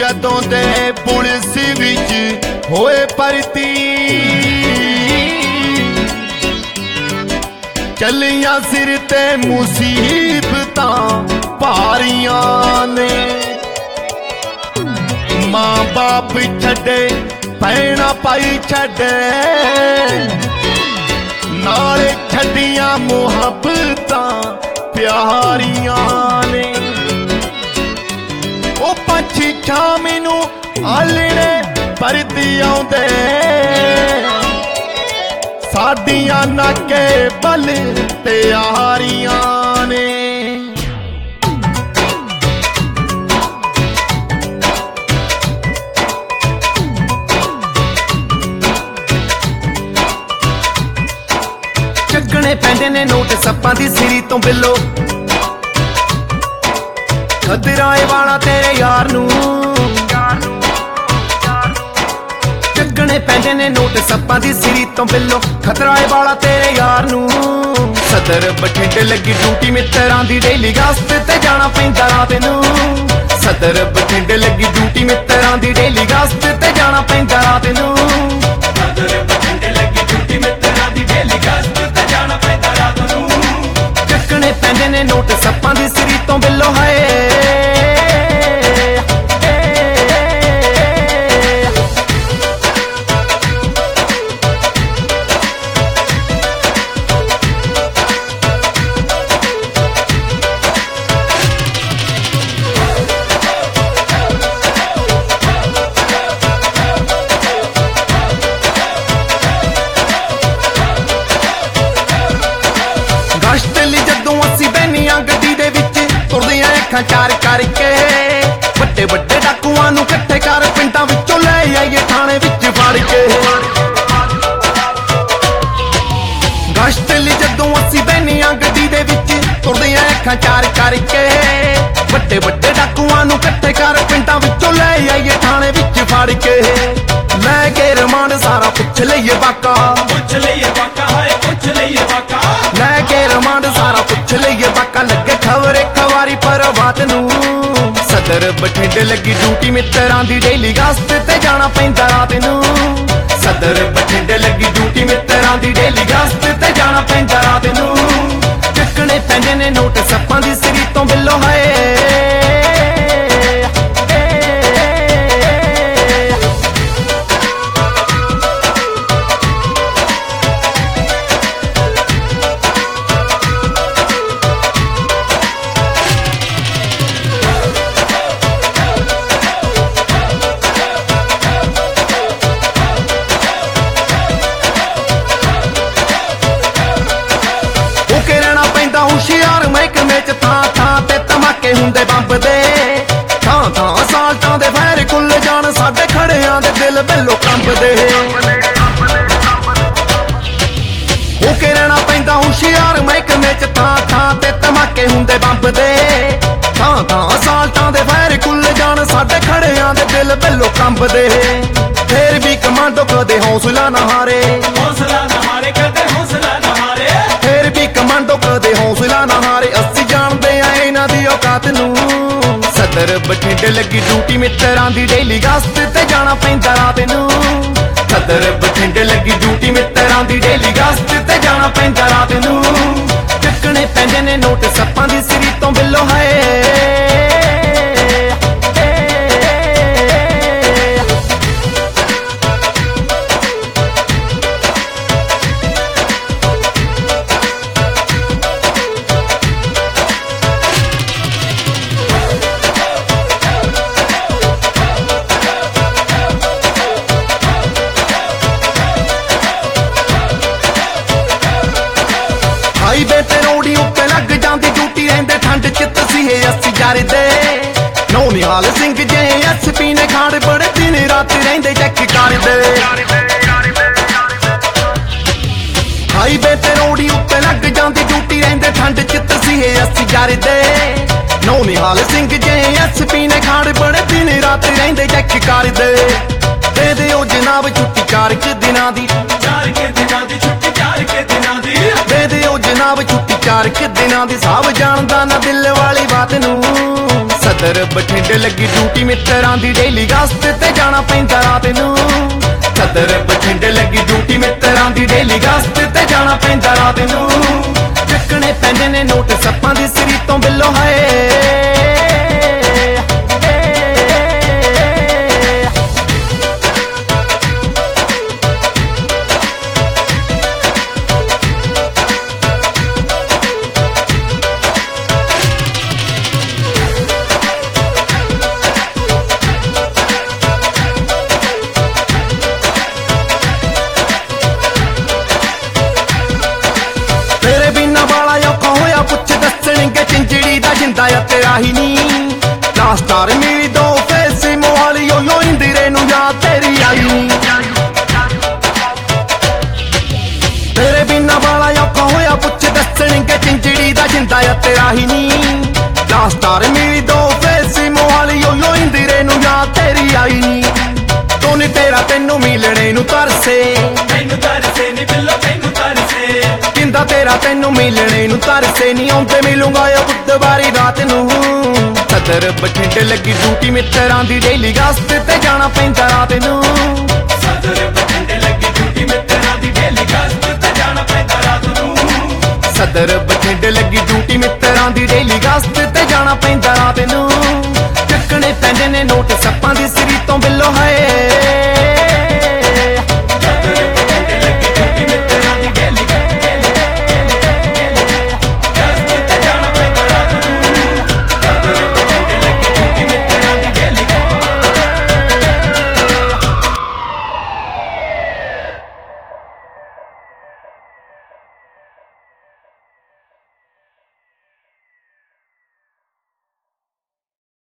जदों दे पुलिस विच होए भर्ती चलियां सिर ते मुसीबतां भारियां ने मां बाप छड्डे भैणां भाई छड्डे नाले छड्डियां मुहब्बतां प्यारियां ने ओ पंछी शामी नूं आलणे परती आउंदे साडियां नाके बल तैयारियां ने चगने पैंदे ने नोट सप्पां दी सिरी तो बिलो खतराए वाला तेरे यार नूं चगने पैंदे ने नोट सप्पां दी सिरी तो बिलो खतराए वाला तेरे यार नूं सदर बठिंडे लगी ड्यूटी मित्तरां दी डेली गश्त ते जाना पैंदा रात नूं सदर बठिंडे लगी ड्यूटी मित्तरां दी डेली गश्त ते जाना पैंदा रात नूं सदर बठिंडे लगी ड्यूटी मित्तरां दी डेली गश्त ते जाना पैंदा रात नूं चगने पैंदे ने नोट सप्पां दी सिरी तो बिलो है चार करके बड़े बड़े डाकुआं नूं इकट्ठे कर पिंडां विचों ले आइए थाने विच फड़ के गश्त लई जदों असीं बहनियां गड्डी दे विच तुरदे आ अखां चार करके बड़े बड़े डाकुआं नूं इकट्ठे कर पिंडां विचों ले आइए थाने विच फड़ के लै रिमांड सारा पुछ लईए वाका हाय पुछ लईए वाका लै रिमांड सारा पुछ लईए वाका लगे खबर एक वारी पर बात नूं सदर बठिंडे लगी ड्यूटी मित्तरां दी डेली गश्त ते जाना पैंदा रात नूं सदर बठिंडे लगी ड्यूटी मित्तरां दी डेली गश्त ते जाना पैंदा रात नूं चकने पैंदे ने नोट सप्पां दी सिरी तो बिलो है हुंदे बंब दे थां थां साल्टां दे फैर खुल जान साडे खड़ियां दे दिल बिलो कंबदे होके रहना पैंदा हुशियार महकमे च थां थां ते धमाके हुंदे बंब दे थां थां साल्टां दे फैर खुल जान साडे खड़ियां दे दिल बिलो कंबदे फिर भी कमांडो कदे हौसला ना हारे कदे हौसला ना हारे फिर भी कमांडो कदे हौसला ना हारे अस्सी जानदे आ इन्हां दी औकात नूं सदर बठिंडे लगी ड्यूटी मित्तरां दी डेली गश्त ते जाना पैंदा रात नूं सदर बठिंडे लगी ड्यूटी मित्तरां दी डेली गश्त ते जाना पैंदा रात नूं चकने पैंदे ने नोट सप्पां दी सिरी तो बिलो है हाईवे ते रोड़ी उत्ते लग जांदी ड्यूटी रहिंदे ठंड च तसीहे अस्सी जरदे नौ निहाल सिंह जे एसपी ने खाड़ बड़े दिन रात रहिंदे चेक करदे हाईवे ते रोड़ी उत्ते लग जांदी ड्यूटी रहिंदे ठंड च तसीहे अस्सी जरदे नौ निहाल सिंह जे एसपी ने खाड़ बड़े दिन रात रहिंदे चेक करदे दे दिओ जनाब छुट्टी 4 दिनां दी छुट्टी 4 दिनां दी दे दिओ जनाब छुट्टी 4 दिनां दी सब जानदा ना दिल वाली बात नूं ਸਦਰ ਬਠਿੰਡੇ ਲੱਗੀ ਡਿਊਟੀ ਮਿੱਤਰਾਂ ਦੀ ਡੇਲੀ ਗਸਤ ਤੇ ਜਾਣਾ ਪੈਂਦਾ ਰਾਤ ਨੂੰ ਸਦਰ ਬਠਿੰਡੇ ਲੱਗੀ ਡਿਊਟੀ ਮਿੱਤਰਾਂ ਦੀ ਡੇਲੀ ਗਸਤ ਤੇ ਜਾਣਾ ਪੈਂਦਾ ਰਾਤ ਨੂੰ ਚੱਕਣੇ ਪੈਂਦੇ ਨੇ ਨੋਟ ਸੱਪਾਂ ਦੀ ਸਿਰੀ ਤੋਂ ਬਿੱਲੋ ਹਾਏ ਚਿੰਜੜੀ ਦਾ ਜਿੰਦਾ ਆ ਤੇਰਾ ਹੀ ਨੀ ਲਾਸਟਾਰ ਮੇਰੀ ਦੋ ਫੇਸੀ ਮੋਹਾਲੀ ਓ ਇੰਦਰੇ ਨੂੰ ਯਾਦ ਤੇਰੀ ਆਈ ਨੀ ਤੇਰੇ ਬਿਨਾ ਵਾਲਾ ਔਖਾ ਹੋਇਆ ਪੁੱਛ ਦੱਸਣਗੇ ਚਿੰਜੜੀ ਦਾ ਜਿੰਦਾ ਆ ਤੇਰਾ ਹੀ ਨੀ ਲਾਸਟਾਰ ਮੇਰੀ ਦੋ ਫੇਸੀ ਮੋਹਾਲੀ ਓ ਇੰਦਰੇ ਨੂੰ ਯਾਦ ਤੇਰੀ ਆਈ ਨੀ ਤੋਨੀ ਤੇਰਾ ਤੈਨੂੰ ਮਿਲਣੇ ਨੂੰ ਤਰਸੇ ਨੀ ਬਿੱਲੋ ਤੈਨੂੰ ਤਰਸੇ ਕਿੰਦਾ ਤੇਰਾ ਤੈਨੂੰ ਮਿਲਣੇ ਨੂੰ ਤਰਸੇ ਨਹੀਂ ਆਉਂਦੇ ਮਿਲੂੰਗਾ ਓ ਬੁੱਧਵਾਰੀ ਰਾਤ ਨੂੰ ਸਦਰ ਬਠਿੰਡੇ ਲੱਗੀ ਡਿਊਟੀ ਮਿੱਤਰਾਂ ਦੀ ਡੇਲੀ ਗਸਤ ਤੇ ਜਾਣਾ ਪੈਂਦਾ ਰਾਤ ਨੂੰ ਸਦਰ ਬਠਿੰਡੇ ਲੱਗੀ ਡਿਊਟੀ ਮਿੱਤਰਾਂ ਦੀ ਡੇਲੀ ਗਸਤ ਤੇ ਜਾਣਾ ਪੈਂਦਾ ਰਾਤ ਨੂੰ ਸਦਰ ਬਠਿੰਡੇ ਲੱਗੀ ਡਿਊਟੀ ਮਿੱਤਰਾਂ ਦੀ ਡੇਲੀ ਗਸਤ ਤੇ ਜਾਣਾ ਪੈਂਦਾ ਰਾਤ ਨੂੰ ਚੱਕਣੇ ਪੈਂਦੇ ਨੇ ਨੋਟ